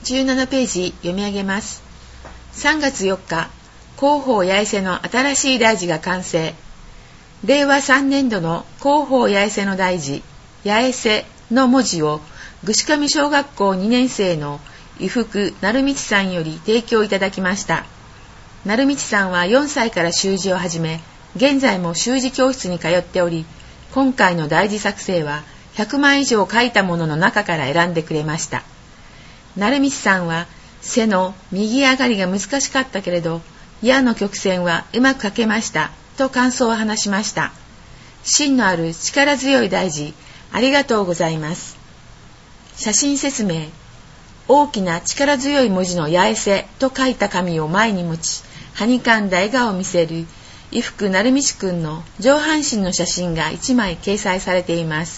17ページ読み上げます。3月4日、広報八重瀬の新しい大字が完成。令和3年度の広報八重瀬の大字、八重瀬の文字を串上小学校2年生の伊福成道さんより提供いただきました。成道さんは4歳から習字を始め、現在も習字教室に通っており、今回の大字作成は100枚以上書いたものの中から選んでくれました。成道さんは背の右上がりが難しかったけれど、矢の曲線はうまく書けましたと感想を話しました。芯のある力強い大字、ありがとうございます。写真説明。大きな力強い文字の八重瀬と書いた紙を前に持ち、はにかんだ笑顔を見せる伊福成道くんの上半身の写真が1枚掲載されています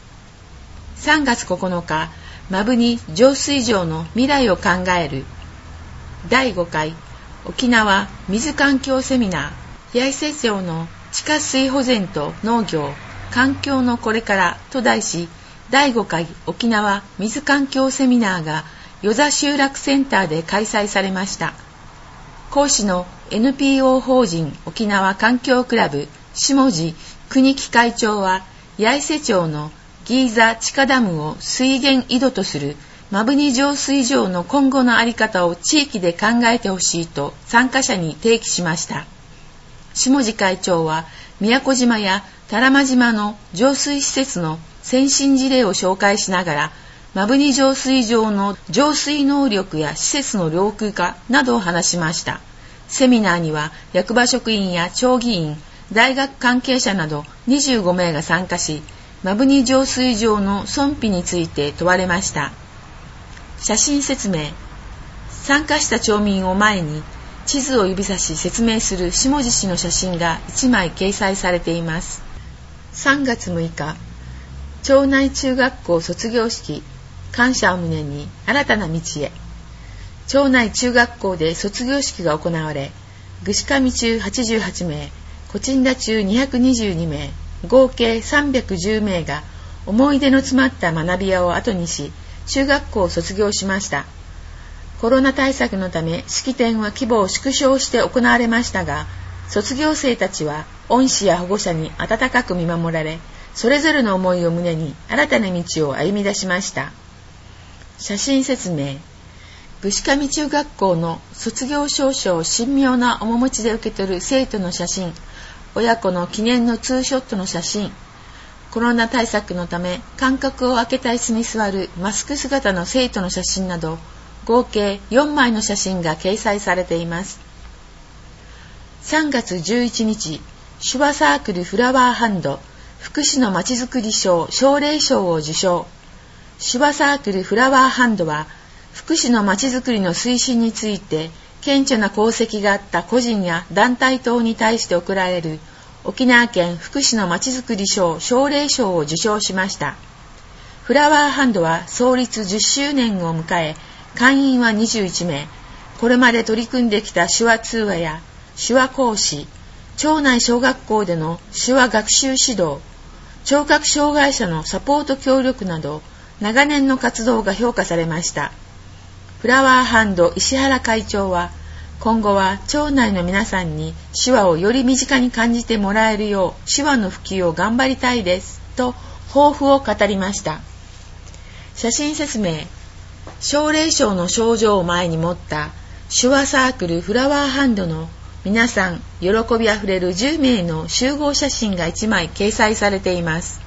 。3月9日、摩文仁浄水場の未来を考える第5回沖縄水環境セミナー、八重瀬町の地下水保全と農業、環境のこれからと題し、第5回沖縄水環境セミナーが与座集落センターで開催されました。講師の NPO 法人沖縄環境クラブ下地国木会長は、八重瀬町のギーザ地下ダムを水源井戸とする摩文仁浄水場の今後の在り方を地域で考えてほしいと参加者に提起しました。下地会長は宮古島や多良間島の浄水施設の先進事例を紹介しながら、摩文仁浄水場の浄水能力や施設の老朽化などを話しました。セミナーには役場職員や町議員、大学関係者など25名が参加し、摩文仁浄水場の存否について問われました。写真説明。参加した町民を前に地図を指さし説明する下地氏の写真が1枚掲載されています。3月6日、町内中学校卒業式、感謝を胸に新たな道へ。町内中学校で卒業式が行われ、串上中88名、小鎮田中222名、合計310名が思い出の詰まった学び屋を後にし、中学校を卒業しました。コロナ対策のため式典は規模を縮小して行われましたが、卒業生たちは恩師や保護者に温かく見守られ、それぞれの思いを胸に新たな道を歩み出しました。写真説明。串上中学校の卒業証書を神妙な面持ちで受け取る生徒の写真、親子の記念のツーショットの写真、コロナ対策のため間隔を空けた椅子に座るマスク姿の生徒の写真など、合計4枚の写真が掲載されています。3月11日、手話サークルフラワーハンド福祉のまちづくり賞奨励賞を受賞。手話サークルフラワーハンドは、福祉のまちづくりの推進について顕著な功績があった個人や団体等に対して贈られる沖縄県福祉のまちづくり賞奨励賞を受賞しました。フラワーハンドは創立10周年を迎え、会員は21名。これまで取り組んできた手話通話や手話講師、町内小学校での手話学習指導、聴覚障害者のサポート協力など長年の活動が評価されました。フラワーハンド石原会長は、今後は町内の皆さんに手話をより身近に感じてもらえるよう手話の普及を頑張りたいですと抱負を語りました。写真説明。奨励賞の賞状を前に持った手話サークルフラワーハンドの皆さん喜びあふれる10名の集合写真が1枚掲載されています。